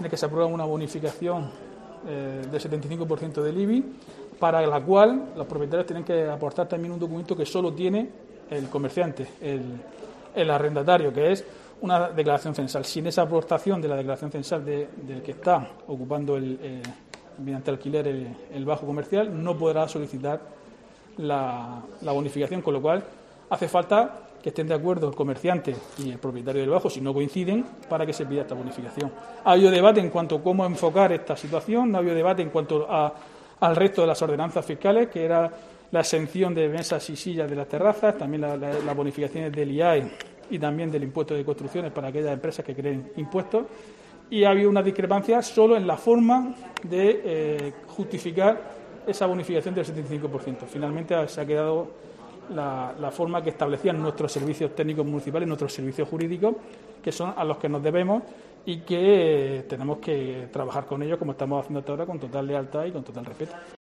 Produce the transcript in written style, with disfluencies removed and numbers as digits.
en el que se aprueba una bonificación del 75% del IBI, para la cual los propietarios tienen que aportar también un documento que solo tiene el comerciante, el arrendatario, que es una declaración censal. Sin esa aportación de la declaración censal del que está ocupando mediante alquiler el bajo comercial, no podrá solicitar la bonificación, con lo cual hace falta que estén de acuerdo el comerciante y el propietario del bajo, si no coinciden, para que se pida esta bonificación. Ha habido debate en cuanto a cómo enfocar esta situación, no ha habido debate en cuanto al resto de las ordenanzas fiscales, que era la exención de mesas y sillas de las terrazas, también las bonificaciones del IAE y también del impuesto de construcciones para aquellas empresas que creen impuestos, y ha habido una discrepancia solo en la forma de justificar esa bonificación del 75%. Finalmente se ha quedado la forma que establecían nuestros servicios técnicos municipales, nuestros servicios jurídicos, que son a los que nos debemos y que tenemos que trabajar con ellos, como estamos haciendo hasta ahora, con total lealtad y con total respeto.